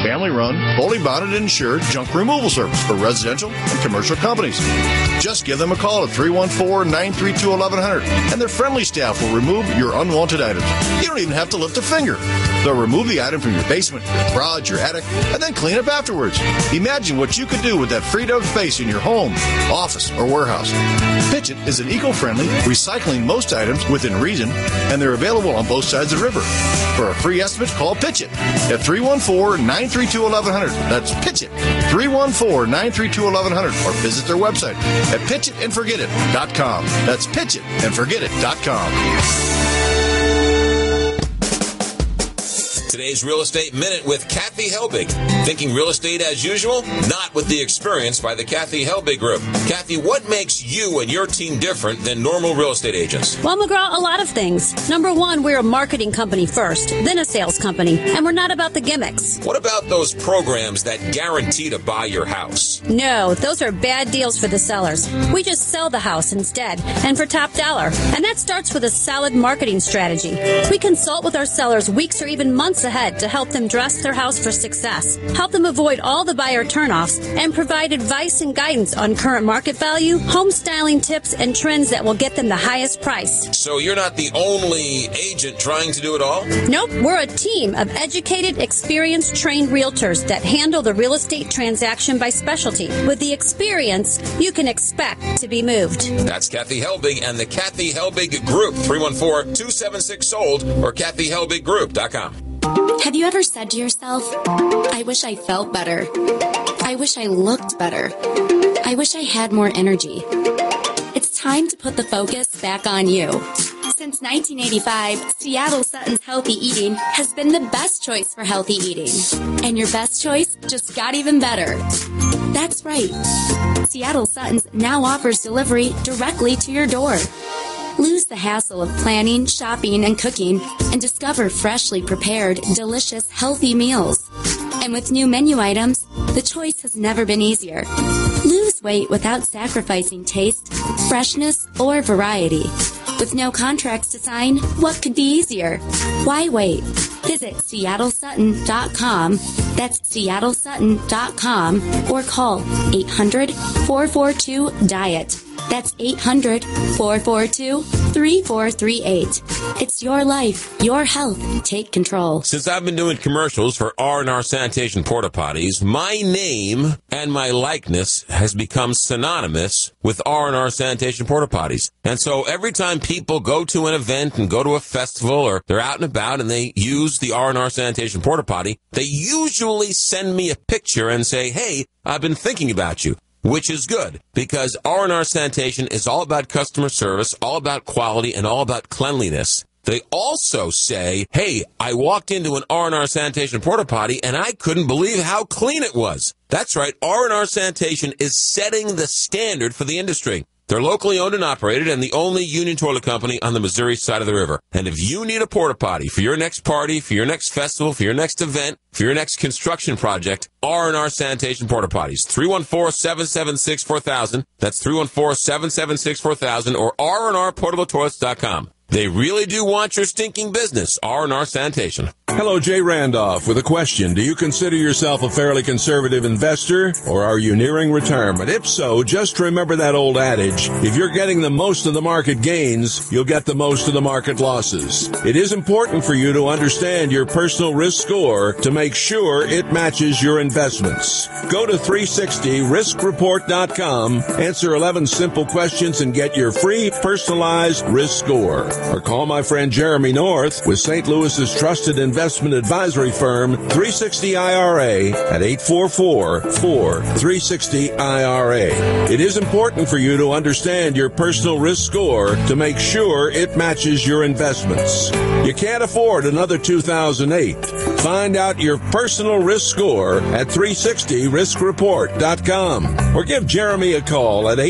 family-run, fully bonded and insured junk removal service for residential and commercial companies. Just give them a call at 314-932-1100, and their friendly staff will remove your unwanted items. You don't even have to lift a finger. They'll remove the item from your basement, your garage, your attic, and then clean up afterwards. Imagine what you could do with that freed up space in your home, office, or warehouse. Pitch It is an eco-friendly, recycling most items within reason, and they're available on both sides of the river. For a free estimate, call Pitch It at 314-932-1100. That's Pitch It, 314-932-1100, or visit their website at pitchitandforgetit.com. That's pitchitandforgetit.com. Today's Real Estate Minute with Kathy Helbig. Thinking real estate as usual? Not with the experience by the Kathy Helbig Group. Kathy, what makes you and your team different than normal real estate agents? Well, McGraw, a lot of things. Number one, we're a marketing company first, then a sales company, and we're not about the gimmicks. What about those programs that guarantee to buy your house? No, those are bad deals for the sellers. We just sell the house instead, and for top dollar. And that starts with a solid marketing strategy. We consult with our sellers weeks or even months ahead to help them dress their house for success, help them avoid all the buyer turnoffs, and provide advice and guidance on current market value, home styling tips, and trends that will get them the highest price. So you're not the only agent trying to do it all? Nope, we're a team of educated, experienced, trained realtors that handle the real estate transaction by specialty with the experience you can expect to be moved. That's Kathy Helbig and the Kathy Helbig Group, 314-276-SOLD or kathyhelbiggroup.com. Have you ever said to yourself, I wish I felt better. I wish I looked better. I wish I had more energy. It's time to put the focus back on you. Since 1985, Seattle Sutton's Healthy Eating has been the best choice for healthy eating. And your best choice just got even better. That's right. Seattle Sutton's now offers delivery directly to your door. Lose the hassle of planning, shopping, and cooking, and discover freshly prepared, delicious, healthy meals. And with new menu items, the choice has never been easier. Lose weight without sacrificing taste, freshness, or variety. With no contracts to sign, what could be easier? Why wait? Visit SeattleSutton.com. That's SeattleSutton.com or call 800-442-DIET. That's 800-442-3438. It's your life, your health. Take control. Since I've been doing commercials for R&R Sanitation Porta Potties, my name and my likeness has become synonymous with R&R Sanitation Porta Potties. And so every time people go to an event and go to a festival or they're out and about and they use the R&R Sanitation Porta Potty, they usually send me a picture and say, hey, I've been thinking about you. Which is good, because R&R Sanitation is all about customer service, all about quality, and all about cleanliness. They also say, hey, I walked into an R&R Sanitation porta potty, and I couldn't believe how clean it was. That's right, R&R Sanitation is setting the standard for the industry. They're locally owned and operated and the only union toilet company on the Missouri side of the river. And if you need a porta potty for your next party, for your next festival, for your next event, for your next construction project, R&R Sanitation Porta Potties, 314-776-4000. That's 314-776-4000 or rnrportabletoilets.com. They really do want your stinking business, R&R Sanitation. Hello, Jay Randolph with a question. Do you consider yourself a fairly conservative investor, or are you nearing retirement? If so, just remember that old adage, if you're getting the most of the market gains, you'll get the most of the market losses. It is important for you to understand your personal risk score to make sure it matches your investments. Go to 360riskreport.com, answer 11 simple questions, and get your free personalized risk score. Or call my friend Jeremy North with St. Louis's trusted investment advisory firm 360 IRA at 844-360-IRA. It is important for you to understand your personal risk score to make sure it matches your investments. You can't afford another 2008. Find out your personal risk score at 360riskreport.com or give Jeremy a call at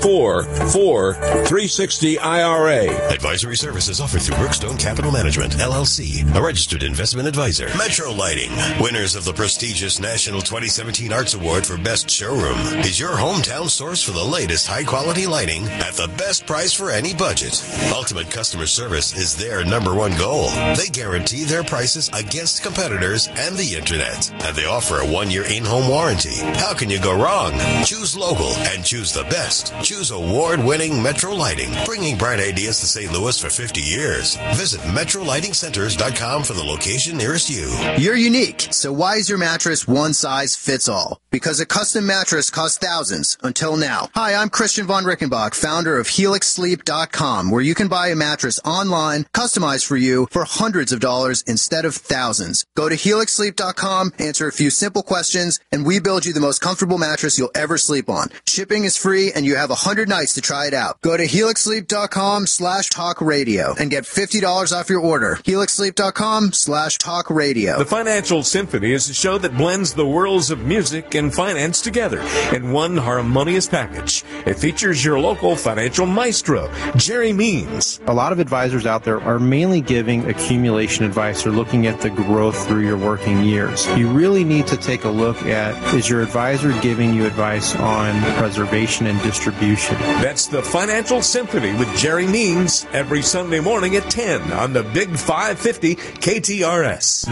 844-360-IRA. Advisory services offered through Brookstone Capital Management, LLC, a registered investment advisor. Metro Lighting, winners of the prestigious National 2017 Arts Award for Best Showroom, is your hometown source for the latest high-quality lighting at the best price for any budget. Ultimate customer service is their number one goal. They guarantee their prices against competitors competitors, and the internet. And they offer a 1-year in-home warranty. How can you go wrong? Choose local and choose the best. Choose award-winning Metro Lighting, bringing bright ideas to St. Louis for 50 years. Visit MetroLightingCenters.com for the location nearest you. You're unique, so why is your mattress one size fits all? Because a custom mattress costs thousands, until now. Hi, I'm Christian von Rickenbach, founder of HelixSleep.com, where you can buy a mattress online, customized for you, for hundreds of dollars instead of thousands. Go to HelixSleep.com, answer a few simple questions, and we build you the most comfortable mattress you'll ever sleep on. Shipping is free, and you have 100 nights to try it out. Go to HelixSleep.com/talkradio and get $50 off your order. HelixSleep.com/talkradio. The Financial Symphony is a show that blends the worlds of music and finance together in one harmonious package. It features your local financial maestro, Jerry Means. A lot of advisors out there are mainly giving accumulation advice or looking at the growth through your working years. You really need to take a look at, is your advisor giving you advice on preservation and distribution? That's the Financial Symphony with Jerry Means every Sunday morning at 10 on the Big 550 KTRS.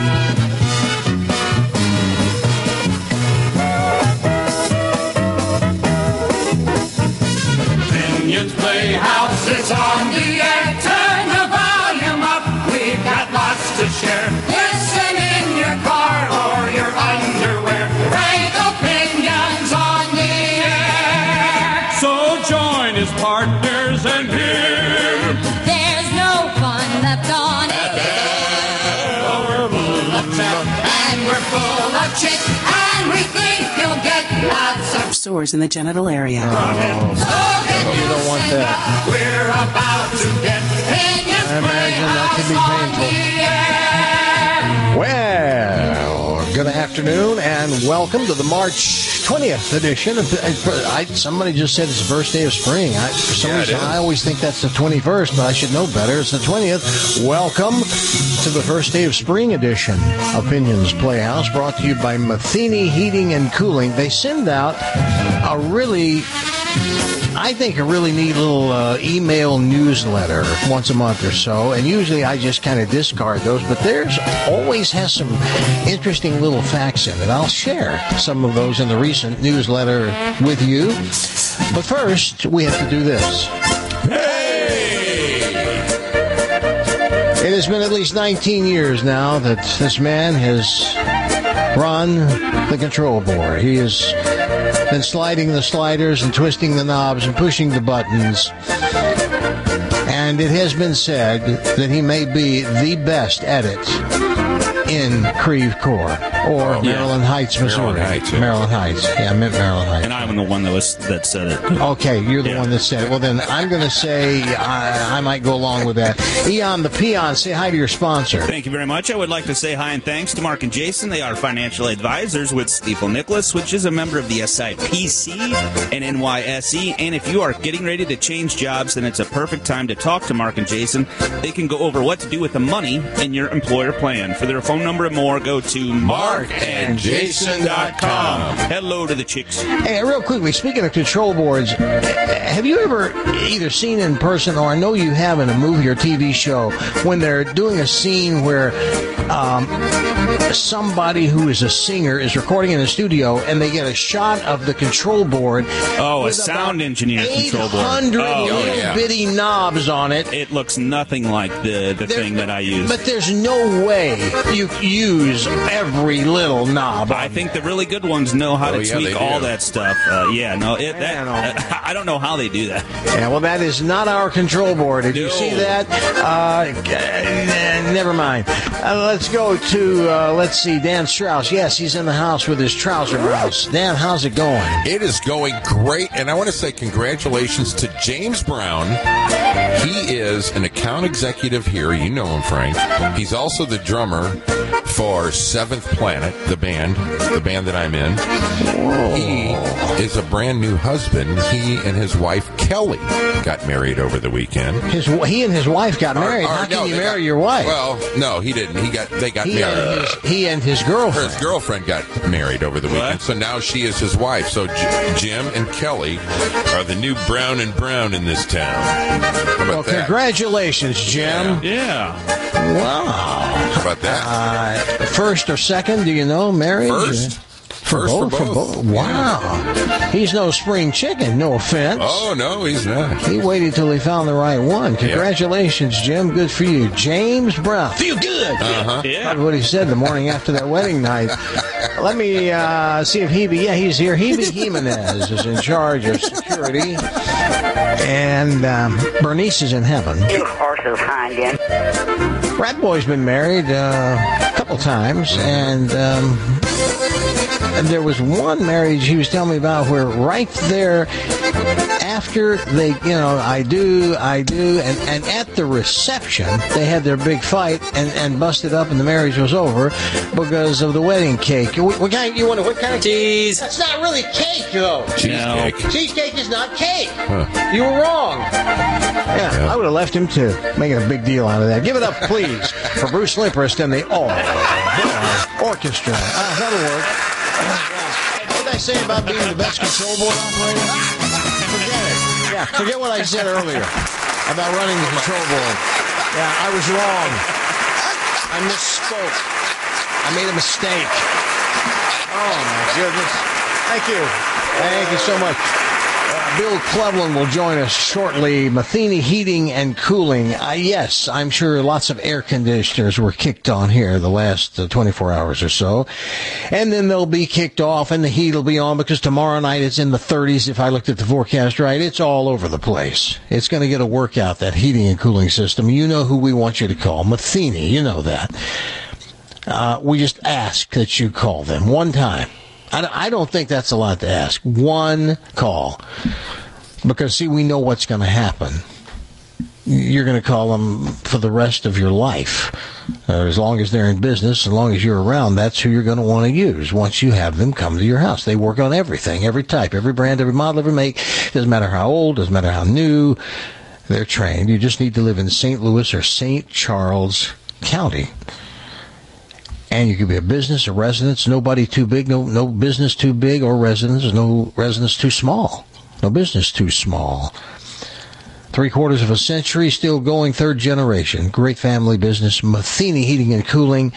Opinions Playhouse is on the air. Turn the volume up. We've got lots to share. Listen in your car or your underwear. Frank Opinions on the air. So join his partners and hear. There's no fun left on it. We're full of chat and we're full of chit, and we think you'll get lots of sores in the genital area. So you don't want that. We're about to get opinions. I imagine that could be painful. Well, good afternoon and welcome to the March 20th edition of somebody just said it's the first day of spring. For some reason, I always think that's the 21st, but I should know better. It's the 20th. Welcome to the first day of spring edition. Opinions Playhouse, brought to you by Matheny Heating and Cooling. They send out a really neat little email newsletter once a month or so, and usually I just kind of discard those, but theirs always has some interesting little facts in it. I'll share some of those in the recent newsletter with you. But first, we have to do this. It has been at least 19 years now that this man has run the control board. He has been sliding the sliders and twisting the knobs and pushing the buttons. And it has been said that he may be the best at it in Creve Coeur or Maryland Heights, Missouri. Maryland Heights. Yeah, I meant Maryland Heights. And I'm the one that said it. Okay, you're the one that said it. Well, then I'm going to say I might go along with that. Eon the Peon, say hi to your sponsor. Thank you very much. I would like to say hi and thanks to Mark and Jason. They are financial advisors with Stifel Nicholas, which is a member of the SIPC and NYSE. And if you are getting ready to change jobs, then it's a perfect time to talk to Mark and Jason. They can go over what to do with the money in your employer plan. For their phone number and more, go to markandjason.com. Hello to the chicks. Hey, real quickly, speaking of control boards, have you ever either seen in person, or I know you have in a movie or TV show, when they're doing a scene where somebody who is a singer is recording in a studio and they get a shot of the control board? Oh, a sound engineer control board. 800 bitty knobs on it. It looks nothing like the thing that I use. But there's no way you use every little knob. I think the really good ones know how to tweak all that stuff. I don't know how they do that. Yeah, well, that is not our control board. If you see that, never mind. Let's go to, Dan Strauss. Yes, he's in the house with his trouser mouse. Dan, how's it going? It is going great, and I want to say congratulations to James Brown. He is an account executive here. You know him, Frank. He's also the drummer for Seventh Planet, the band that I'm in. Whoa. He is a brand new husband. He and his wife, Kelly, got married over the weekend. He and his wife got married? How can you marry your wife? Well, no, he didn't. They got married. He and his girlfriend. His girlfriend got married over the weekend, so now she is his wife. So Jim and Kelly are the new Brown and Brown in this town. How about that? Congratulations, Jim. Yeah. Wow. How about that? First or second, do you know, marriage? First. For both. Wow. He's no spring chicken, no offense. Oh, no, he's not. He waited till he found the right one. Congratulations, Jim. Good for you. James Brown. Feel good. Uh-huh. Yeah. Probably what he said the morning after that wedding night. Let me see if Hebe... Yeah, he's here. Hebe Jimenez is in charge of security. And Bernice is in heaven. You horses hind end. Rat Boy's been married a couple times, and there was one marriage he was telling me about where right there after they, I do, and at the reception, they had their big fight and busted up, and the marriage was over because of the wedding cake. What kind of cheese? That's not really cake, though. Cheesecake. No. Cheesecake is not cake. Huh. You were wrong. Yeah, I would have left him too, making a big deal out of that. Give it up, please, for Bruce Limprist and the All Orchestra. That'll work. What did I say about being the best control board operator? Forget it. Yeah, forget what I said earlier about running the control board. Yeah, I was wrong. I misspoke. I made a mistake. Oh, my goodness. Thank you. Thank you so much. Bill Cleveland will join us shortly. Matheny Heating and Cooling. Yes, I'm sure lots of air conditioners were kicked on here the last 24 hours or so. And then they'll be kicked off and the heat will be on because tomorrow night it's in the 30s. If I looked at the forecast right, it's all over the place. It's going to get a workout, that heating and cooling system. You know who we want you to call. Matheny, you know that. We just ask that you call them one time. I don't think that's a lot to ask. One call. Because, see, we know what's going to happen. You're going to call them for the rest of your life. As long as they're in business, as long as you're around, that's who you're going to want to use once you have them come to your house. They work on everything, every type, every brand, every model, every make. Doesn't matter how old, doesn't matter how new. They're trained. You just need to live in St. Louis or St. Charles County. And you could be a business, a residence, nobody too big, no business too big, or residence, no residence too small, no business too small. 3/4 of a century, still going, third generation. Great family business, Matheny Heating and Cooling.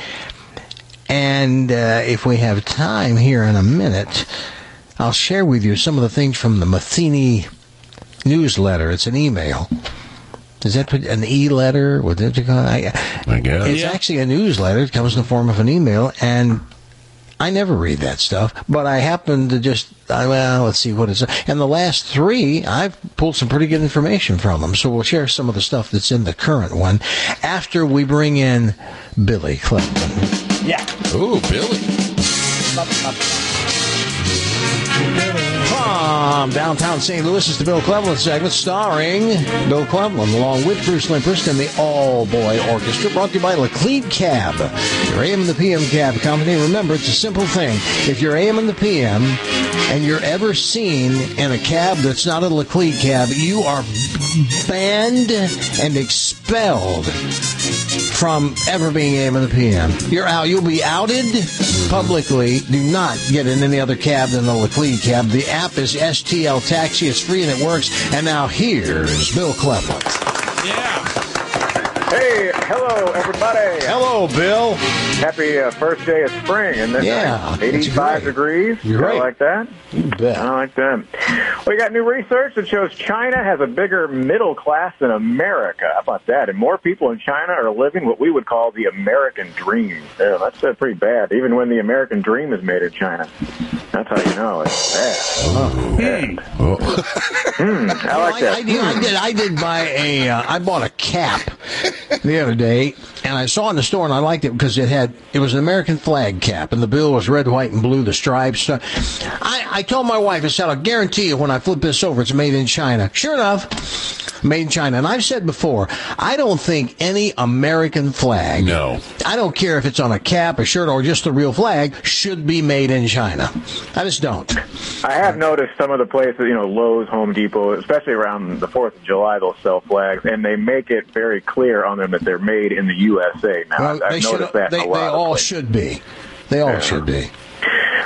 And if we have time here in a minute, I'll share with you some of the things from the Matheny newsletter. It's an email. Is that an e-letter? I guess. It's actually a newsletter. It comes in the form of an email, and I never read that stuff, but I happen to just, let's see what it's. And the last three, I've pulled some pretty good information from them, so we'll share some of the stuff that's in the current one after we bring in Billy Cleveland. Yeah. Ooh, Billy. From downtown St. Louis is the Bill Cleveland segment starring Bill Cleveland along with Bruce Limprist and the All Boy Orchestra, brought to you by Laclede Cab, your AM and the PM cab company. Remember, it's a simple thing. If you're AM and the PM and you're ever seen in a cab that's not a Laclede cab, you are banned and expelled from ever being AM and the PM. You're out. You'll be outed publicly. Do not get in any other cab than the Laclede cab. The app is STL Taxi. It's free and it works. And now here's Bill Cleveland. Yeah. Hey, hello, everybody. Hello, Bill. Happy first day of spring, isn't it? Yeah. 85 degrees. You're right. I like that. You bet. I like that. We got new research that shows China has a bigger middle class than America. How about that? And more people in China are living what we would call the American dream. Yeah, that's pretty bad. Even when the American dream is made in China. That's how you know it's bad. I like that. I did buy I bought a cap the other day, and I saw it in the store, and I liked it because it was an American flag cap, and the bill was red, white, and blue, the stripes. I told my wife, I said, I'll guarantee you when I flip this over, it's made in China. Sure enough, made in China. And I've said before, I don't think any American flag, I don't care if it's on a cap, a shirt, or just the real flag, should be made in China. I just don't. I have noticed some of the places, Lowe's, Home Depot, especially around the 4th of July, they'll sell flags, and they make it very clear on them that they're made in the USA. Now, I've noticed that in a lot of places. They all should be. They all should be.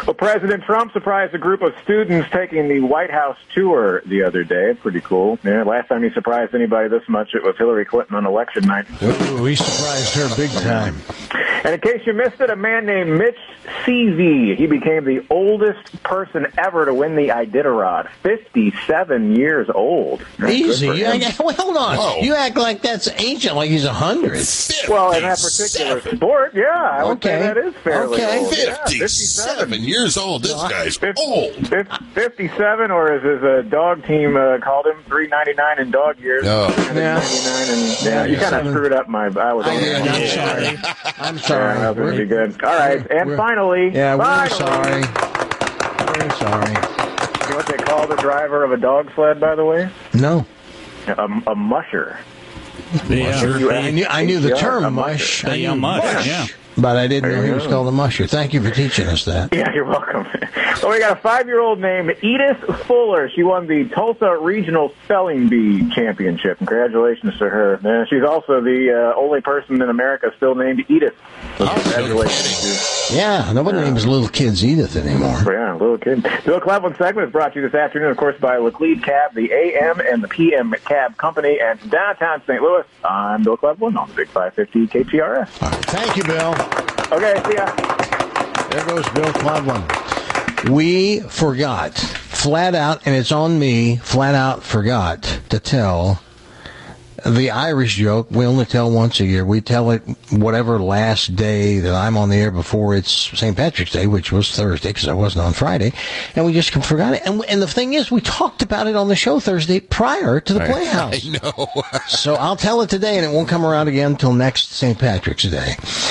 Well, President Trump surprised a group of students taking the White House tour the other day. Pretty cool. Yeah, last time he surprised anybody this much, it was Hillary Clinton on election night. Ooh, we surprised her big time. And in case you missed it, a man named Mitch CV, he became the oldest person ever to win the Iditarod. 57 years old. That's Easy. good for him. Well, hold on. Whoa. You act like that's ancient, like he's 100. Well, in that particular sport, yeah, I would say that is fairly old. Yeah, 57 years old. This guy's old. 57, or as his dog team called him, 399 in dog years. Oh. 399 and yeah, you kind of screwed up my. I'm sorry. I'm sorry. Yeah, that was pretty good. All right, and finally, we're sorry. We're sorry. You know what they call the driver of a dog sled, by the way? No. A musher. Yeah. I knew the term mush. A mush, yeah. But I didn't know he was called a musher. Thank you for teaching us that. Yeah, you're welcome. Well, we got a 5-year-old named Edith Fuller. She won the Tulsa Regional Spelling Bee Championship. Congratulations to her. She's also the only person in America still named Edith. So congratulations. Yeah, nobody names little kids Edith anymore. Yeah, little kid. Bill Cleveland segment is brought to you this afternoon, of course, by Laclede Cab, the AM and the PM Cab Company, and downtown St. Louis. I'm Bill Cleveland on the Big 550 KTRS. All right, thank you, Bill. Okay, see ya. There goes Bill Cleveland. We forgot, flat out, and it's on me, flat out forgot to tell the Irish joke. We only tell once a year. We tell it whatever last day that I'm on the air before it's St. Patrick's Day, which was Thursday because I wasn't on Friday, and we just forgot it. And the thing is, we talked about it on the show Thursday prior to the Playhouse. I know. So I'll tell it today, and it won't come around again until next St. Patrick's Day.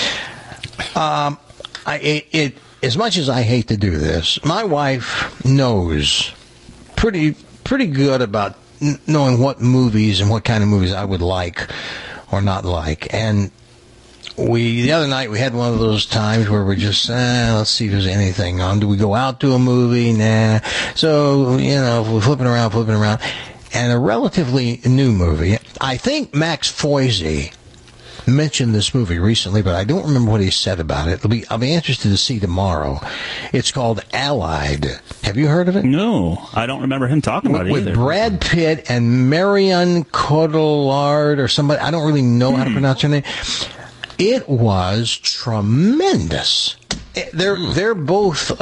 As much as I hate to do this, my wife knows pretty good about knowing what movies and what kind of movies I would like or not like. And the other night we had one of those times where we're just, let's see if there's anything on. Do we go out to a movie? Nah. So, we're flipping around. And a relatively new movie. I think Max Foisey mentioned this movie recently, but I don't remember what he said about it. I'll be interested to see tomorrow. It's called Allied. Have you heard of it? No, I don't remember him talking about it either. With Brad Pitt and Marion Cotillard or somebody. I don't really know how to pronounce her name. It was tremendous. They're both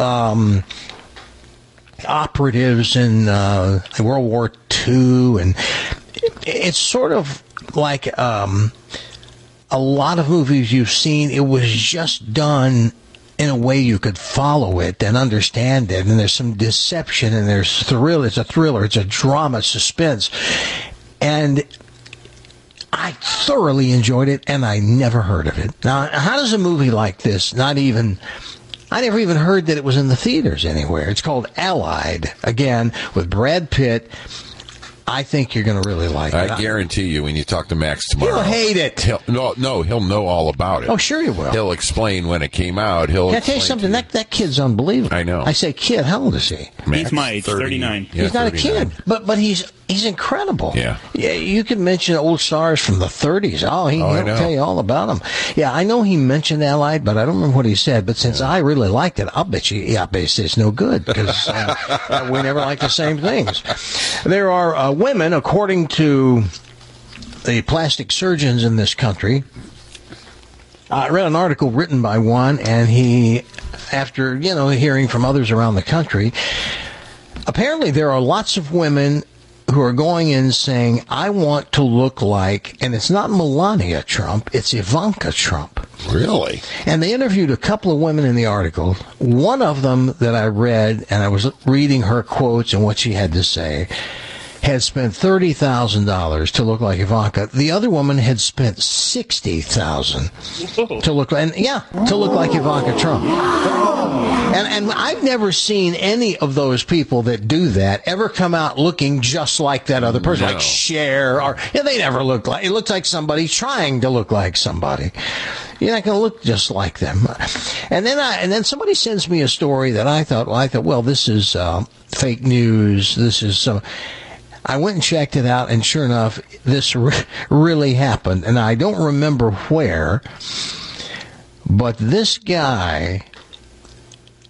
operatives in World War II, and it's sort of like a lot of movies you've seen. It was just done in a way you could follow it and understand it, and there's some deception, and there's thrill. It's a thriller, it's a drama, suspense, and I thoroughly enjoyed it, and I never heard of it. Now, how does a movie like this I never even heard that it was in the theaters anywhere. It's called Allied, again, with Brad Pitt. I think you're going to really like it. I guarantee you, when you talk to Max tomorrow, he'll hate it. He'll know all about it. Oh, sure he will. He'll explain when it came out. Can I tell you something? That kid's unbelievable. I know. I say kid. How old is he? Max, he's my age, 39. Yeah, he's not 39. a kid, but he's incredible. Yeah. You can mention old stars from the 30s. He'll tell you all about them. Yeah, I know he mentioned Allied, but I don't remember what he said. But since I really liked it, I'll bet you it's no good because we never like the same things. There are women, according to the plastic surgeons in this country. I read an article written by one, and he, after hearing from others around the country, apparently there are lots of women who are going in saying, I want to look like, and it's not Melania Trump, it's Ivanka Trump. Really? And they interviewed a couple of women in the article. One of them that I read, and I was reading her quotes and what she had to say, had spent $30,000 to look like Ivanka. The other woman had spent $60,000 to look like Ivanka Trump. And I've never seen any of those people that do that ever come out looking just like that other person, like Cher, or they never look like. It looks like somebody trying to look like somebody. You're not going to look just like them. And then somebody sends me a story that I thought, well, this is fake news. This is so. I went and checked it out, and sure enough, this really happened. And I don't remember where, but this guy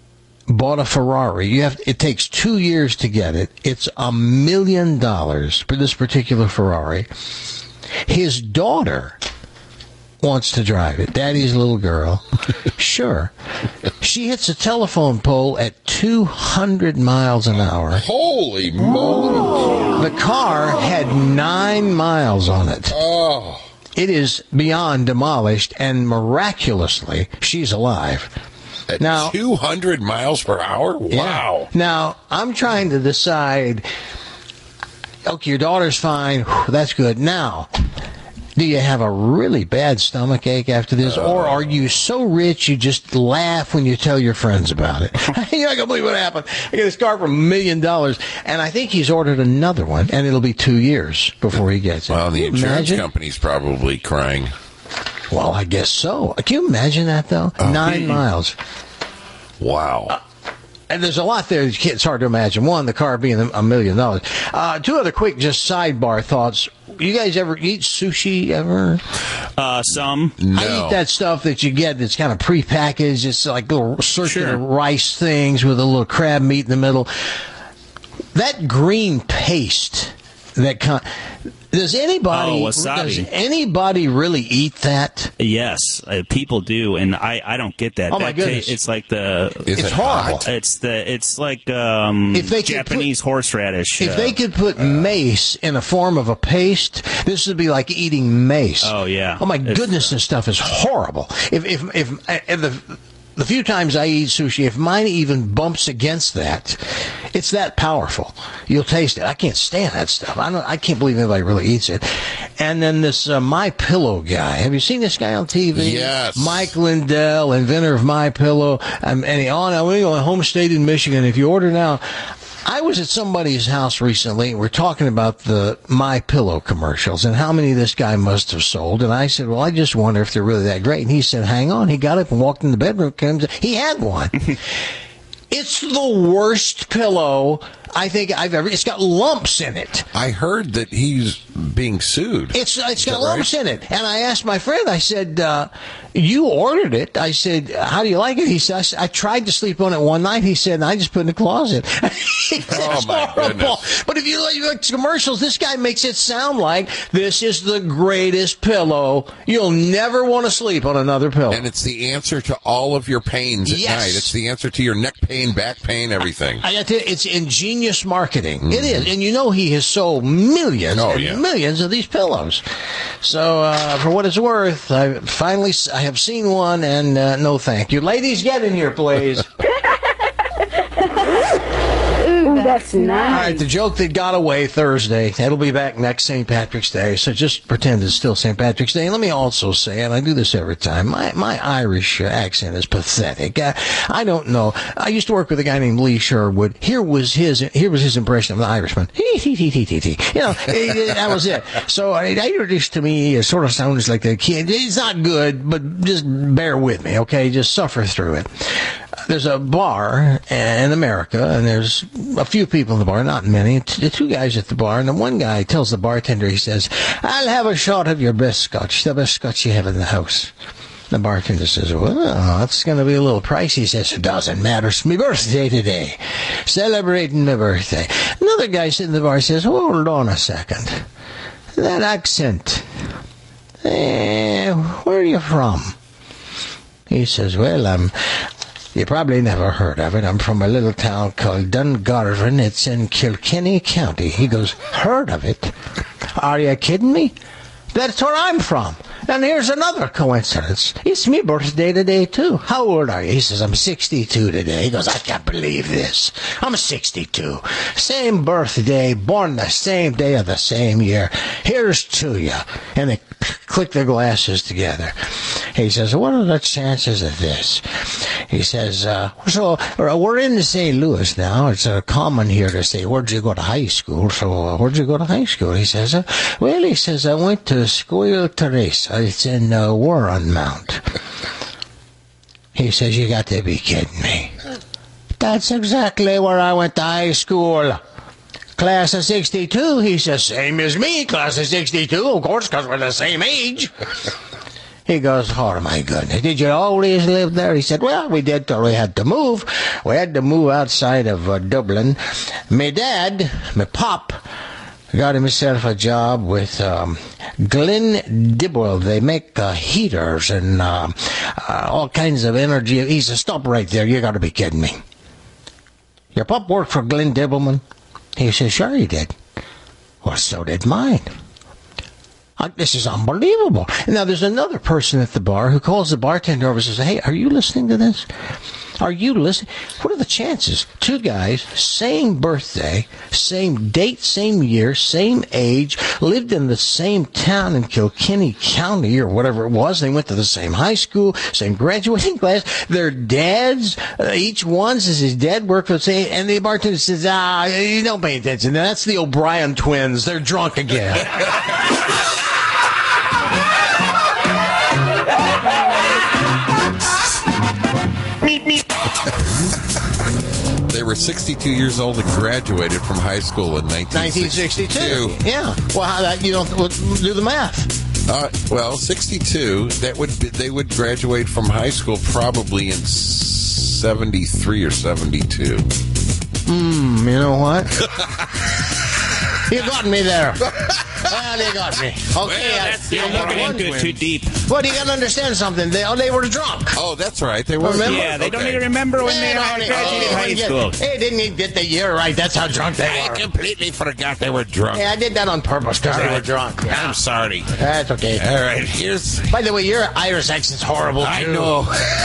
bought a Ferrari. It takes 2 years to get it. It's $1 million for this particular Ferrari. His daughter wants to drive it. Daddy's little girl. Sure. She hits a telephone pole at 200 miles an hour. Holy moly. The car had 9 miles on it. Oh. It is beyond demolished, and miraculously, she's alive. At now 200 miles per hour? Wow. Yeah. Now, I'm trying to decide, okay, your daughter's fine. Whew, that's good. Now, do you have a really bad stomach ache after this, or are you so rich you just laugh when you tell your friends about it? You're not going to believe what happened. I got this car for $1 million, and I think he's ordered another one, and it'll be 2 years before he gets it. Well, the insurance Imagine? company's probably crying. Well, I guess so. Can you imagine that, though? 9 miles. Wow. And there's a lot there. It's hard to imagine. One, the car being $1 million. Two other quick, just sidebar thoughts. You guys ever eat sushi ever? Some. No. I eat that stuff that you get that's kind of prepackaged. It's like little circular rice things with a little crab meat in the middle. That green paste that does anybody wasabi. Does anybody really eat that? Yes, people do, and I don't get that. Oh my goodness! It's like it's horrible. It's like if they Japanese horseradish. If they could put mace in a form of a paste, this would be like eating mace. Oh yeah. Oh my goodness, this stuff is horrible. If the few times I eat sushi, if mine even bumps against that, it's that powerful. You'll taste it. I can't stand that stuff. I can't believe anybody really eats it. And then this My Pillow guy. Have you seen this guy on TV? Yes. Mike Lindell, inventor of My Pillow, and he on home state in Michigan. If you order now. I was at somebody's house recently, and we're talking about the My Pillow commercials and how many this guy must have sold. And I said, well, I just wonder if they're really that great. And he said, hang on. He got up and walked in the bedroom. He had one. It's the worst pillow I think I've ever. It's got lumps in it. I heard that he's being sued. It's got lumps in it. And I asked my friend, I said, you ordered it. I said, how do you like it? He said, I tried to sleep on it one night. He said, I just put it in the closet. Oh, my goodness. But if you look at commercials, this guy makes it sound like this is the greatest pillow. You'll never want to sleep on another pillow. And it's the answer to all of your pains at night. It's the answer to your neck pain, back pain, everything. It's ingenious marketing. It is. And you know he has sold millions millions of these pillows. So, for what it's worth, I have seen one, and no thank you. Ladies, get in here, please. Ooh, that's nice. All right, the joke that got away Thursday. That'll be back next St. Patrick's Day, so just pretend it's still St. Patrick's Day. And let me also say, and I do this every time, my Irish accent is pathetic. I don't know. I used to work with a guy named Lee Sherwood. Here was his impression of an Irishman. You know, that was it. So Irish to me sort of sounds like a kid. It's not good, but just bear with me, okay? Just suffer through it. There's a bar in America, and there's a few people in the bar, not many. Two guys at the bar, and the one guy tells the bartender, he says, I'll have a shot of your best scotch, the best scotch you have in the house. The bartender says, well, that's going to be a little pricey. He says, it doesn't matter. It's my birthday today. Celebrating my birthday. Another guy sitting in the bar says, hold on a second. That accent, where are you from? He says, well, you probably never heard of it. I'm from a little town called Dungarvan. It's in Kilkenny County. He goes, heard of it? Are you kidding me? That's where I'm from. And here's another coincidence. It's my birthday today, too. How old are you? He says, I'm 62 today. He goes, I can't believe this. I'm 62. Same birthday, born the same day of the same year. Here's to you. And they click their glasses together. He says, what are the chances of this? He says, so we're in St. Louis now. It's common here to say, where'd you go to high school? So where'd you go to high school? He says, he says, I went to School Teresa. It's in Warren Mount. He says, you got to be kidding me. That's exactly where I went to high school. Class of 62. He says, same as me, class of 62, of course, because we're the same age. He goes, oh, my goodness, did you always live there? He said, well, we did till we had to move. We had to move outside of Dublin. My dad, my pop, got himself a job with Glenn Dibble. They make heaters and all kinds of energy. He said, stop right there. You got to be kidding me. Your pop worked for Glenn Dibbleman? He said, sure he did. Well, so did mine. This is unbelievable. Now, there's another person at the bar who calls the bartender over and says, hey, are you listening to this? Are you listening? What are the chances? Two guys, same birthday, same date, same year, same age, lived in the same town in Kilkenny County or whatever it was. They went to the same high school, same graduating class. Their dads, each one says his dad worked for the same, and the bartender says, you don't pay attention. That's the O'Brien twins. They're drunk again. They were 62 years old and graduated from high school in 1962. Yeah. Well, how that you don't do the math. 62. They would graduate from high school probably in 73 or 72. You know what? You got me there. Well, they got me. Okay, you're looking into it too deep. Well, you got to understand something. They were drunk. Oh, that's right. They were. Remember? Yeah, they don't even remember when they graduated high school. Hey, didn't even get the year right. That's how drunk they were. I completely forgot they were drunk. Yeah, I did that on purpose because they were drunk. Yeah. I'm sorry. That's okay. All right, By the way, your Irish accent's horrible, too. I know.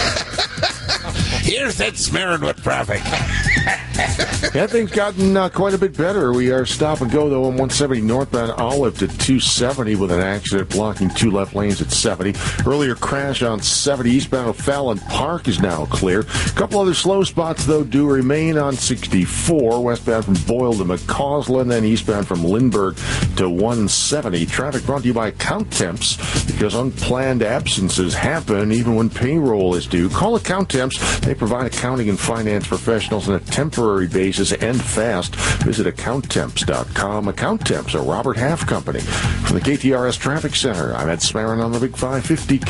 Here's that smearing with traffic. Yeah, things gotten quite a bit better. We are stop and go, though, on 170 northbound Olive to 270 with an accident blocking two left lanes at 70. Earlier crash on 70 eastbound O'Fallon Park is now clear. A couple other slow spots, though, do remain on 64 westbound from Boyle to McCausland, then eastbound from Lindbergh to 170. Traffic brought to you by Account Temps, because unplanned absences happen even when payroll is due. Call Account Temps. They provide accounting and finance professionals on a temporary basis and fast. Visit AccountTemps.com. Account Temps, a Robert Half company. From the KTRS Traffic Center, I'm Ed Smarin on the Big 550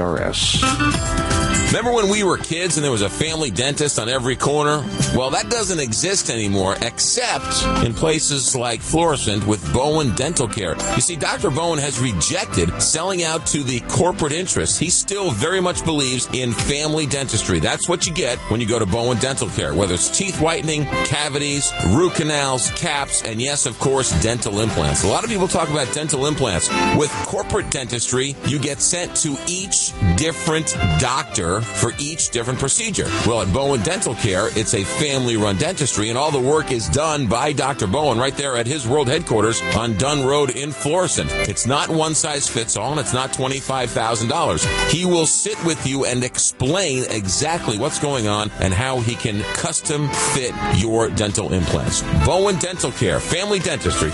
KTRS. Remember when we were kids and there was a family dentist on every corner? Well, that doesn't exist anymore, except in places like Florissant with Bowen Dental Care. You see, Dr. Bowen has rejected selling out to the corporate interests. He still very much believes in family dentistry. That's what you get when you go to Bowen Dental Care, whether it's teeth whitening, cavities, root canals, caps, and yes, of course, dental implants. A lot of people talk about dental implants. With corporate dentistry, you get sent to each different doctor for each different procedure. Well, at Bowen Dental Care, it's a family-run dentistry, and all the work is done by Dr. Bowen right there at his world headquarters on Dunn Road in Florissant. It's not one-size-fits-all, and it's not $25,000. He will sit with you and explain exactly what's going on and how he can custom fit your dental implants. Bowen Dental Care, family dentistry,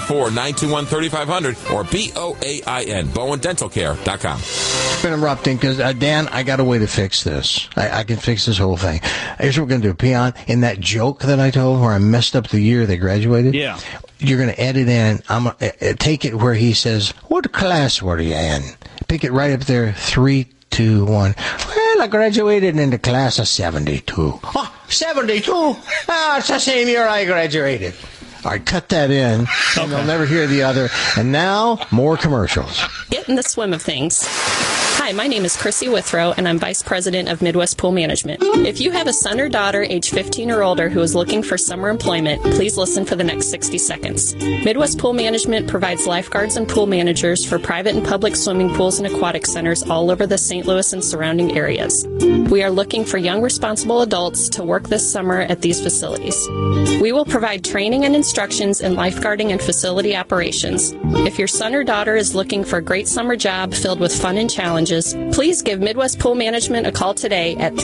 314-921-3500 or BOAIN, BowenDentalCare.com. Been interrupting because, Dan, I got a way to fix this. I can fix this whole thing. Here's what we're going to do. Peon, in that joke that I told where I messed up the year they graduated, yeah, you're going to edit in. I'm going to take it where he says, what class were you in? Pick it right up there, 3, 2, 1. Well, I graduated in the class of 72. Oh, 72? Oh, it's the same year I graduated. All right, cut that in, and they'll never hear the other. And now, more commercials. Get in the swim of things. Hi, my name is Chrissy Withrow, and I'm Vice President of Midwest Pool Management. If you have a son or daughter age 15 or older who is looking for summer employment, please listen for the next 60 seconds. Midwest Pool Management provides lifeguards and pool managers for private and public swimming pools and aquatic centers all over the St. Louis and surrounding areas. We are looking for young, responsible adults to work this summer at these facilities. We will provide training and instructions in lifeguarding and facility operations. If your son or daughter is looking for a great summer job filled with fun and challenges, please give Midwest Pool Management a call today at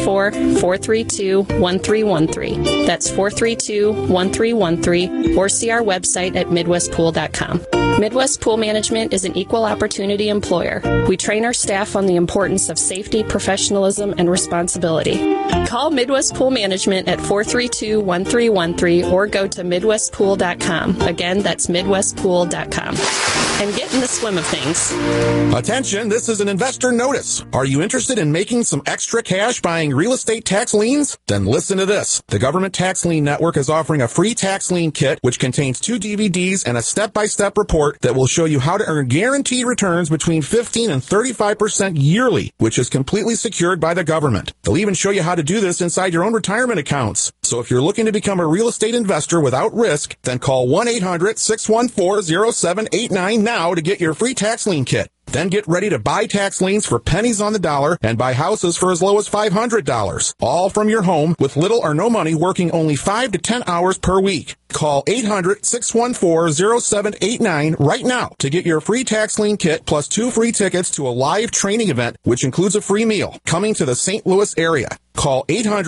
314-432-1313. That's 432-1313, or see our website at midwestpool.com. Midwest Pool Management is an equal opportunity employer. We train our staff on the importance of safety, professionalism, and responsibility. Call Midwest Pool Management at 432-1313 or go to MidwestPool.com. Again, that's MidwestPool.com. And get in the swim of things. Attention, this is an investor notice. Are you interested in making some extra cash buying real estate tax liens? Then listen to this. The Government Tax Lien Network is offering a free tax lien kit which contains 2 DVDs and a step-by-step report that will show you how to earn guaranteed returns between 15 and 35% yearly, which is completely secured by the government. They'll even show you how to do this inside your own retirement accounts. So if you're looking to become a real estate investor without risk, then call 1-800-614-0789 now to get your free tax lien kit. Then get ready to buy tax liens for pennies on the dollar and buy houses for as low as $500. All from your home with little or no money, working only 5 to 10 hours per week. Call 800-614-0789 right now to get your free tax lien kit plus 2 free tickets to a live training event, which includes a free meal, coming to the St. Louis area. Call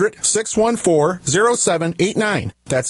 800-614-0789. That's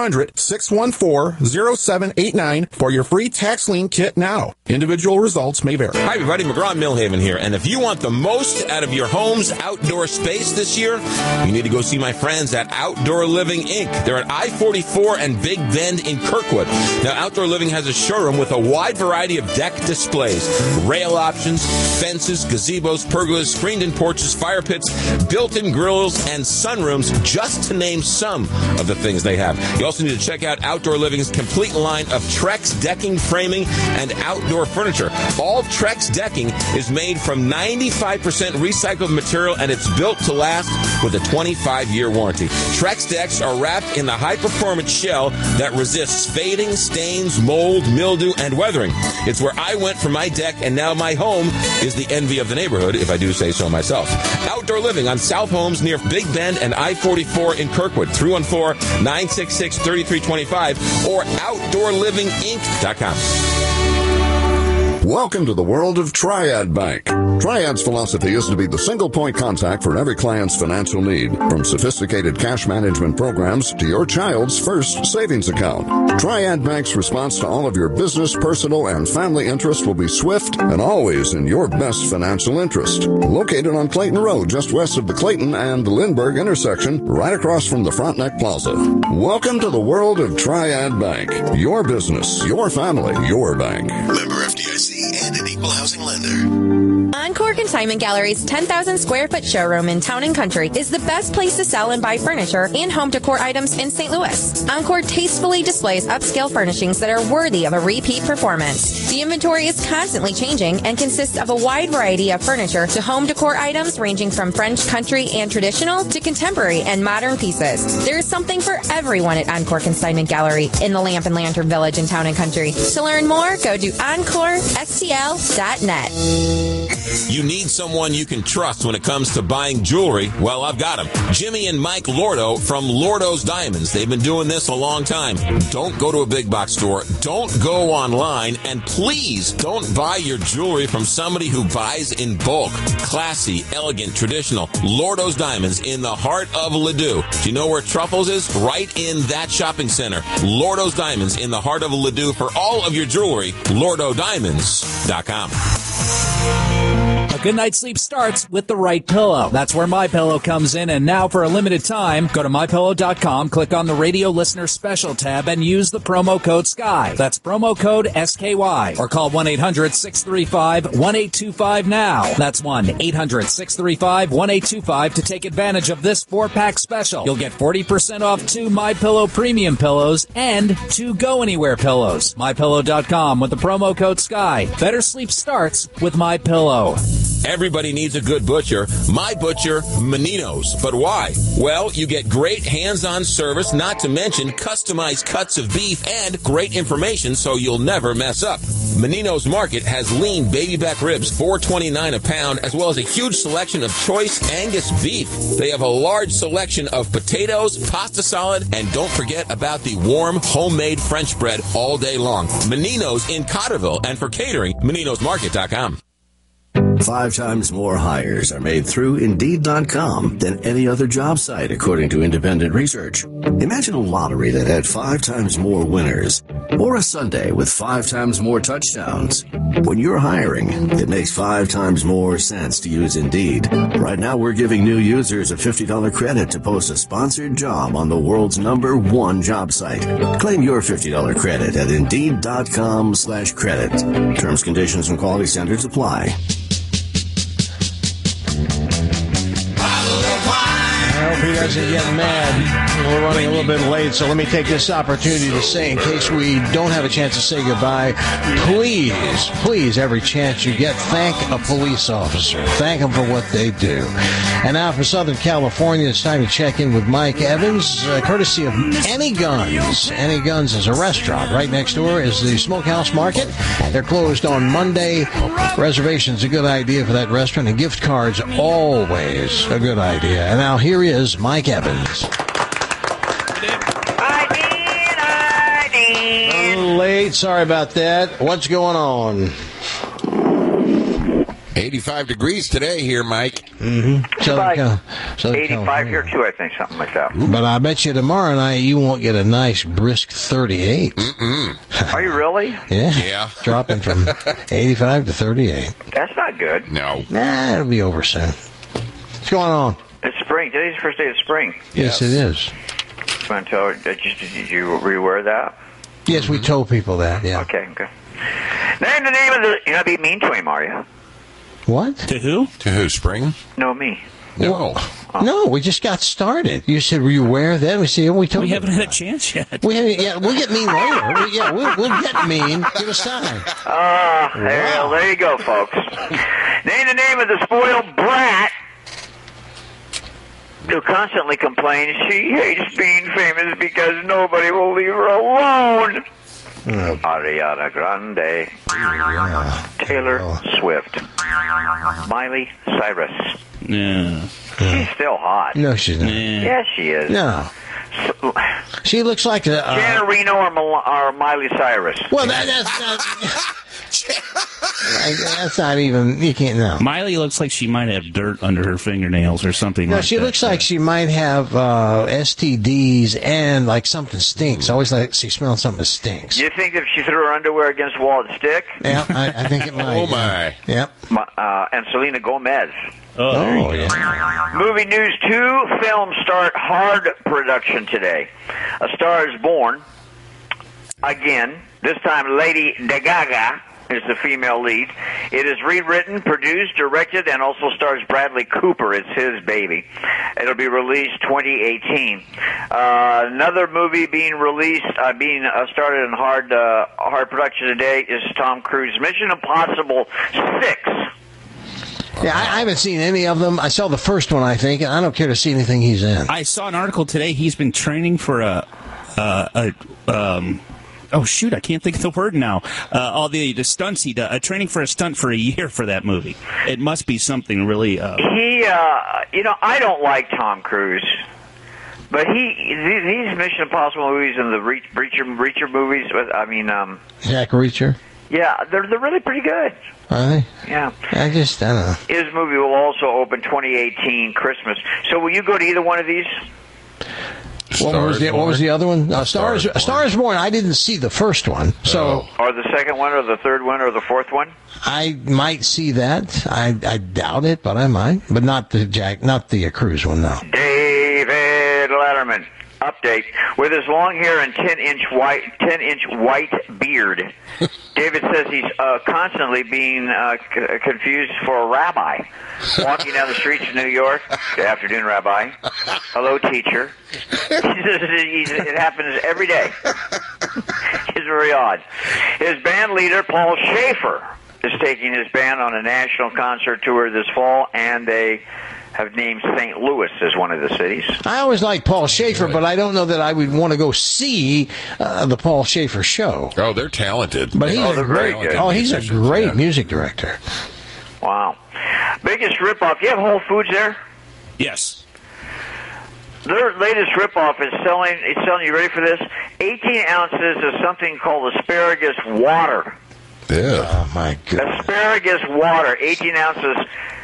800-614-0789 for your free tax lien kit now. Individual results may vary. Hi, everybody. McGraw Millhaven here. And if you want the most out of your home's outdoor space this year, you need to go see my friends at Outdoor Living, Inc. They're at I-44 and Big Bend in Kirkwood. Now, Outdoor Living has a showroom with a wide variety of deck displays, rail options, fences, gazebos, pergolas, screened-in porches, fire pits, built-in grills, and sunrooms, just to name some of the things they have. You also need to check out Outdoor Living's complete line of Trex decking, framing, and outdoor furniture. All Trex decking is made from 95% recycled material, and it's built to last with a 25-year warranty. Trex decks are wrapped in the high-performance shell that resists fading, stains, mold, mildew, and weathering. It's where I went for my deck, and now my home is the envy of the neighborhood, if I do say so myself. Outdoor Living on South Holmes near Big Bend and I-44 in Kirkwood. 314-966-3325 or OutdoorLivingInc.com. Welcome to the world of Triad Bank. Triad's philosophy is to be the single point contact for every client's financial need, from sophisticated cash management programs to your child's first savings account. Triad Bank's response to all of your business, personal, and family interests will be swift and always in your best financial interest. Located on Clayton Road, just west of the Clayton and Lindbergh intersection, right across from the Frontenac Plaza. Welcome to the world of Triad Bank. Your business, your family, your bank. Member FDIC and an equal housing lender. Encore Consignment Gallery's 10,000 square foot showroom in Town and Country is the best place to sell and buy furniture and home decor items in St. Louis. Encore tastefully displays upscale furnishings that are worthy of a repeat performance. The inventory is constantly changing and consists of a wide variety of furniture to home decor items ranging from French country and traditional to contemporary and modern pieces. There is something for everyone at Encore Consignment Gallery in the Lamp and Lantern Village in Town and Country. To learn more, go to EncoreSTL.net. You need someone you can trust when it comes to buying jewelry. Well, I've got them. Jimmy and Mike Lordo from Lordo's Diamonds. They've been doing this a long time. Don't go to a big box store. Don't go online. And please don't buy your jewelry from somebody who buys in bulk. Classy, elegant, traditional. Lordo's Diamonds in the heart of Ladue. Do you know where Truffles is? Right in that shopping center. Lordo's Diamonds in the heart of Ladue. For all of your jewelry, LordoDiamonds.com. A good night's sleep starts with the right pillow. That's where MyPillow comes in, and now for a limited time, go to MyPillow.com, click on the Radio Listener Special tab, and use the promo code SKY. That's promo code SKY. Or call 1-800-635-1825 now. That's 1-800-635-1825 to take advantage of this 4-pack special. You'll get 40% off 2 MyPillow premium pillows and 2 Go Anywhere pillows. MyPillow.com with the promo code SKY. Better sleep starts with MyPillow. Everybody needs a good butcher. My butcher, Menino's. But why? Well, you get great hands-on service, not to mention customized cuts of beef and great information so you'll never mess up. Menino's Market has lean baby back ribs, $4.29 a pound, as well as a huge selection of choice Angus beef. They have a large selection of potatoes, pasta salad, and don't forget about the warm, homemade French bread all day long. Menino's in Cotterville, and for catering, MeninosMarket.com. 5 times more hires are made through Indeed.com than any other job site, according to independent research. Imagine a lottery that had 5 times more winners, or a Sunday with 5 times more touchdowns. When you're hiring, it makes 5 times more sense to use Indeed. Right now, we're giving new users a $50 credit to post a sponsored job on the world's #1 job site. Claim your $50 credit at Indeed.com/credit. Terms, conditions, and quality standards apply. I hope he doesn't get mad. We're running a little bit late, so let me take this opportunity to say, in case we don't have a chance to say goodbye, please, every chance you get, thank a police officer. Thank them for what they do. And now for Southern California, it's time to check in with Mike Evans, courtesy of Any Guns. Any Guns is a restaurant. Right next door is the Smokehouse Market. They're closed on Monday. Reservation's a good idea for that restaurant, and gift cards always a good idea. And now here is Mike Evans. A little late. Sorry about that. What's going on? 85 degrees today here, Mike. Mm-hmm. Southern 85 here, too, I think, something like that. But I bet you tomorrow night you won't get a nice brisk 38. Are you really? Yeah. Dropping from 85 to 38. That's not good. No. Nah, it'll be over soon. What's going on? It's spring. Today's the first day of spring. Yes, it is. Did you rewear that? Yes, we told people that, yeah. Okay. Name the name of the... You're not being mean to him, are you? What? To who? To who, Spring? No, me. No. No, we just got started. You said, were you aware of that? We told We you. haven't had a chance yet. We'll get mean later. We'll get mean. Give us time. There you go, folks. Name the name of the spoiled brat who constantly complains she hates being famous because nobody will leave her alone. Ariana Grande, Taylor Swift, Miley Cyrus. Yeah. She's still hot. No, she's not. Yes, she is. No. She looks like Janet Reno or Miley Cyrus. Well, that's not even. You can't know. Miley looks like she might have dirt under her fingernails or something. No, like she that. looks like she might have STDs and like something stinks. I always like she smells something that stinks. You think if she threw her underwear against the wall, it'd stick? Yeah, I think it might. Oh my. Yep. And Selena Gomez. Oh yeah. Movie news: 2 films start hard production today. A Star is Born. Again, this time Lady Gaga is the female lead. It is rewritten, produced, directed, and also stars Bradley Cooper. It's his baby. It'll be released 2018. Another movie being released, started in hard production today is Tom Cruise Mission Impossible 6. Yeah, I haven't seen any of them. I saw the first one, I think, and I don't care to see anything he's in. I saw an article today. He's been training for oh shoot, I can't think of the word now. All the stunts he does, training for a stunt for a year for that movie. It must be something really. I don't like Tom Cruise, but these Mission Impossible movies and the Reacher movies. Jack Reacher. Yeah, they're really pretty good. Are they? Yeah. I don't know. His movie will also open 2018 Christmas. So will you go to either one of these? What was the other one? Star is Born. I didn't see the first one, so. Or the second one, or the third one, or the fourth one? I might see that. I doubt it, but I might. But not the Cruise one, no. David Letterman. Update. With his long hair and 10-inch white beard, David says he's constantly being confused for a rabbi. Walking down the streets of New York. Good afternoon, Rabbi. Hello, teacher. It happens every day. It's very odd. His band leader, Paul Schaefer, is taking his band on a national concert tour this fall, and they have named St. Louis as one of the cities. I always like Paul Schaefer, but I don't know that I would want to go see the Paul Schaefer show. Oh, they're talented. But he's a great music director. Wow. Biggest ripoff. You have Whole Foods there? Yes. Their latest ripoff is selling, you ready for this? 18 ounces of something called asparagus water. Oh, my goodness. Asparagus water, 18 ounces,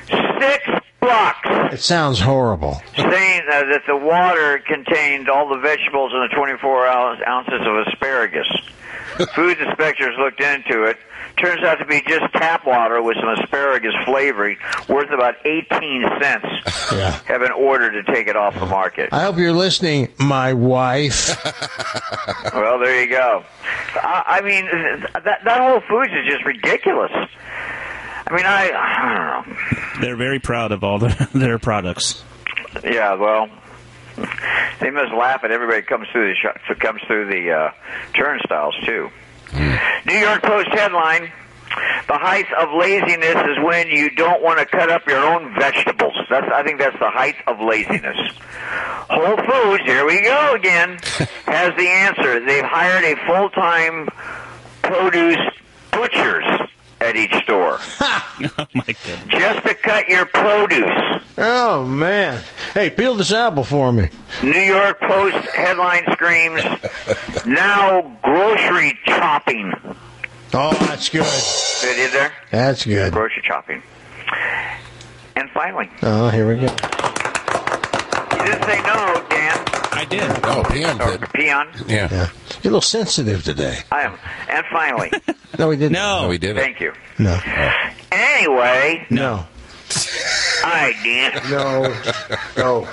$6. It sounds horrible. Saying that the water contained all the vegetables and the 24 ounces of asparagus. Food inspectors looked into it. Turns out to be just tap water with some asparagus flavoring, worth about 18 cents. Yeah. Have been ordered to take it off the market. I hope you're listening, my wife. Well, there you go. I mean, that Whole Foods is just ridiculous. I mean, I don't know. They're very proud of all their products. Yeah, well, they must laugh at everybody that comes through the turnstiles too. New York Post headline: the height of laziness is when you don't want to cut up your own vegetables. I think that's the height of laziness. Whole Foods, here we go again, has the answer. They've hired a full-time produce butchers at each store. Oh, my goodness. Just to cut your produce. Oh, man. Hey, peel this apple for me. New York Post headline screams, now grocery chopping. Oh, that's good. It is there? That's good. Grocery chopping. And finally. Oh, here we go. You didn't say no, Dan. I did. Oh, Peon did. Peon? Yeah. You're a little sensitive today. I am. And finally. No, we didn't. No. No, we didn't. Thank you. No. Anyway. No. All right, Dan. No.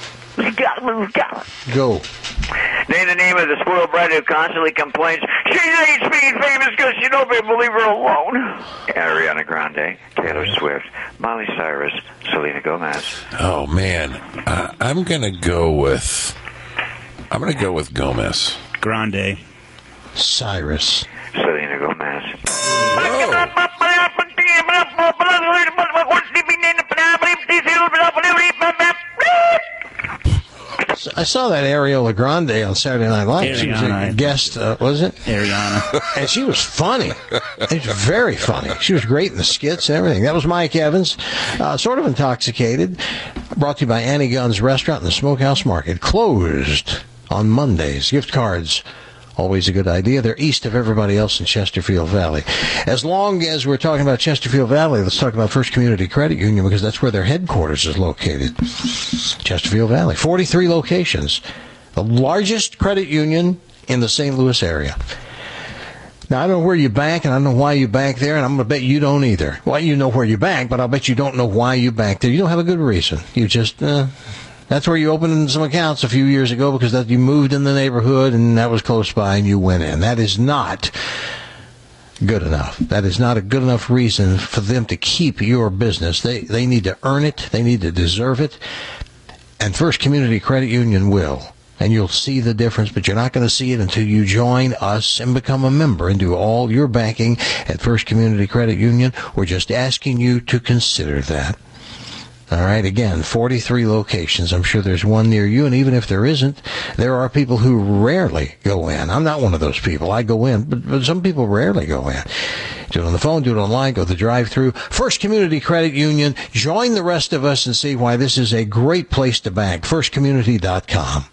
Go. Name the name of the spoiled bride who constantly complains, she ain't being famous because she nobody believe her alone. Ariana Grande, Taylor Swift, Miley Cyrus, Selena Gomez. Oh, man. I'm going to go with Gomez. Grande. Cyrus. Selena Gomez. I saw that Ariana Grande on Saturday Night Live. She was a guest, was it? Ariana. And she was funny. She was very funny. She was great in the skits and everything. That was Mike Evans, Sort of Intoxicated, brought to you by Annie Gunn's Restaurant in the Smokehouse Market. Closed on Mondays. Gift cards, always a good idea. They're east of everybody else in Chesterfield Valley. As long as we're talking about Chesterfield Valley, let's talk about First Community Credit Union, because that's where their headquarters is located. Chesterfield Valley. 43 locations. The largest credit union in the St. Louis area. Now, I don't know where you bank, and I don't know why you bank there, and I'm going to bet you don't either. Well, you know where you bank, but I'll bet you don't know why you bank there. You don't have a good reason. You just... That's where you opened some accounts a few years ago because you moved in the neighborhood and that was close by and you went in. That is not good enough. That is not a good enough reason for them to keep your business. They need to earn it. They need to deserve it. And First Community Credit Union will. And you'll see the difference, but you're not going to see it until you join us and become a member and do all your banking at First Community Credit Union. We're just asking you to consider that. All right, again, 43 locations. I'm sure there's one near you, and even if there isn't, there are people who rarely go in. I'm not one of those people. I go in, but some people rarely go in. Do it on the phone, do it online, go to the drive-thru. First Community Credit Union. Join the rest of us and see why this is a great place to bank. FirstCommunity.com.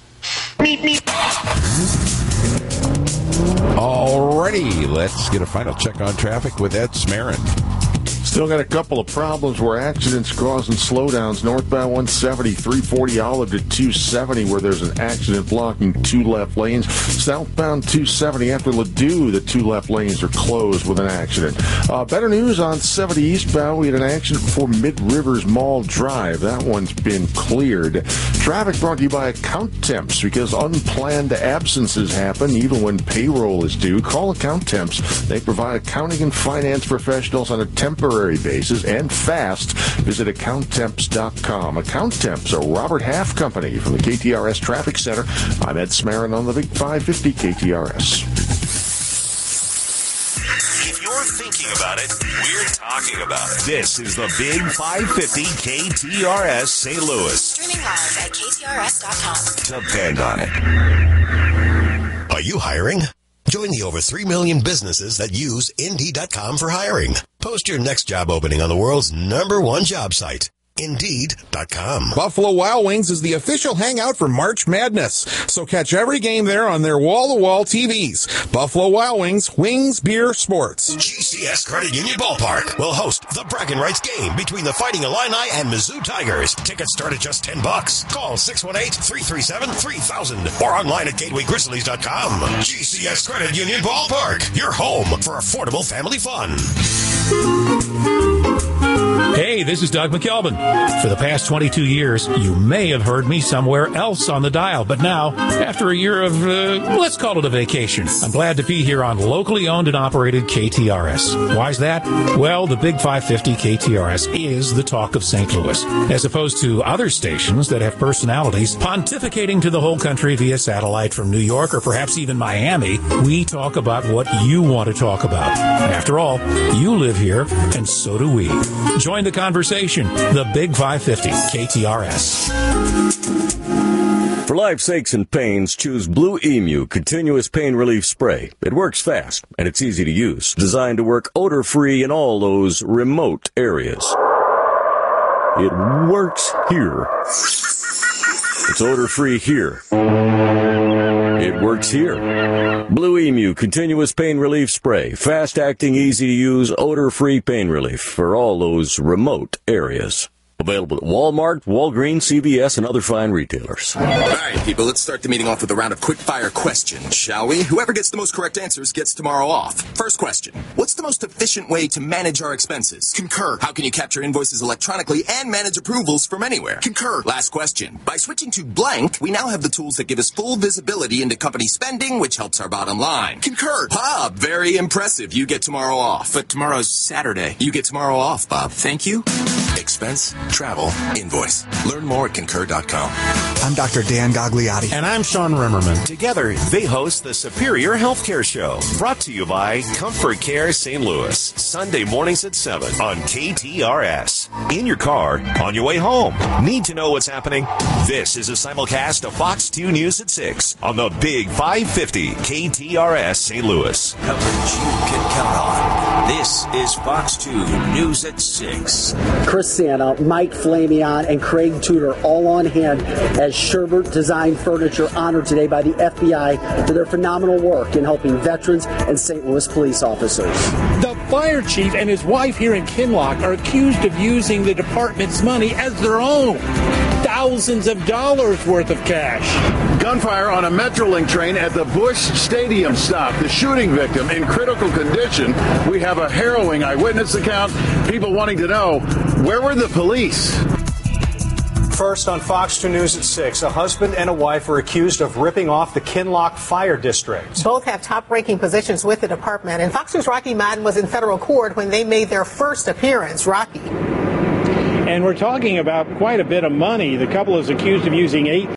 Alrighty, let's get a final check on traffic with Ed Smarin. Still got a couple of problems where accidents causing slowdowns. Northbound 170, 340 Olive to 270, where there's an accident blocking two left lanes. Southbound 270 after Ladue, the two left lanes are closed with an accident. Better news on 70 eastbound. We had an accident before Mid-Rivers Mall Drive. That one's been cleared. Traffic brought to you by Account Temps, because unplanned absences happen even when payroll is due. Call Account Temps. They provide accounting and finance professionals on a temporary basis and fast. Visit AccountTemps.com. Account Temps, a Robert Half company from the KTRS Traffic Center. I'm Ed Smarin on the Big 550 KTRS. If you're thinking about it, we're talking about it. This is the Big 550 KTRS St. Louis. Streaming live at KTRS.com. Depend on it. Are you hiring? Join the over 3 million businesses that use Indeed.com for hiring. Post your next job opening on the world's #1 job site. Indeed.com. Buffalo Wild Wings is the official hangout for March Madness, so catch every game there on their wall-to-wall TVs. Buffalo Wild Wings, wings, beer, sports. GCS Credit Union Ballpark will host the Bragging Rights game between the Fighting Illini and Mizzou Tigers. Tickets start at just $10. Call 618-337-3000 or online at GatewayGrizzlies.com. GCS Credit Union Ballpark, your home for affordable family fun. Hey, this is Doug McKelvin. For the past 22 years, you may have heard me somewhere else on the dial, but now, after a year of, let's call it a vacation, I'm glad to be here on locally owned and operated KTRS. Why's that? Well, the Big 550 KTRS is the talk of St. Louis, as opposed to other stations that have personalities pontificating to the whole country via satellite from New York or perhaps even Miami. We talk about what you want to talk about. After all, you live here, and so do we. Join the conversation. The Big 550 KTRS. For life's aches and pains, choose Blue Emu Continuous Pain Relief Spray. It works fast, and it's easy to use. Designed to work odor-free in all those remote areas. It works here. It's odor-free here. It works here. Blue Emu Continuous Pain Relief Spray. Fast-acting, easy-to-use, odor-free pain relief for all those remote areas. Available at Walmart, Walgreens, CVS, and other fine retailers. All right, people, let's start the meeting off with a round of quick-fire questions, shall we? Whoever gets the most correct answers gets tomorrow off. First question. What's the most efficient way to manage our expenses? Concur. How can you capture invoices electronically and manage approvals from anywhere? Concur. Last question. By switching to Blank, we now have the tools that give us full visibility into company spending, which helps our bottom line. Concur. Bob, very impressive. You get tomorrow off. But tomorrow's Saturday. You get tomorrow off, Bob. Thank you. Expense, travel, invoice. Learn more at Concur.com. I'm Dr. Dan Gagliotti. And I'm Sean Rimmerman. Together, they host the Superior Healthcare Show. Brought to you by Comfort Care St. Louis. Sunday mornings at 7 on KTRS. In your car, on your way home. Need to know what's happening? This is a simulcast of Fox 2 News at 6 on the Big 550 KTRS St. Louis. Coverage you can count on. This is Fox 2 News at 6. Chris Santa, Mike Flamion, and Craig Tudor all on hand as Sherbert Design Furniture honored today by the FBI for their phenomenal work in helping veterans and St. Louis police officers. The fire chief and his wife here in Kinloch are accused of using the department's money as their own. Thousands of dollars worth of cash. Gunfire on a Metrolink train at the Busch Stadium stop. The shooting victim in critical condition. We have a harrowing eyewitness account. People wanting to know, where were the police? First on Fox 2 News at 6, a husband and a wife are accused of ripping off the Kinloch Fire District. Both have top-ranking positions with the department, and Fox News' Rocky Madden was in federal court when they made their first appearance. Rocky. And we're talking about quite a bit of money. The couple is accused of using